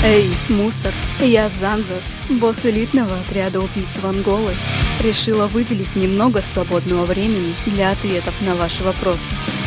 Эй, мусор, я Занзас, босс элитного отряда убийц Ванголы. Решила выделить немного свободного времени для ответов на ваши вопросы.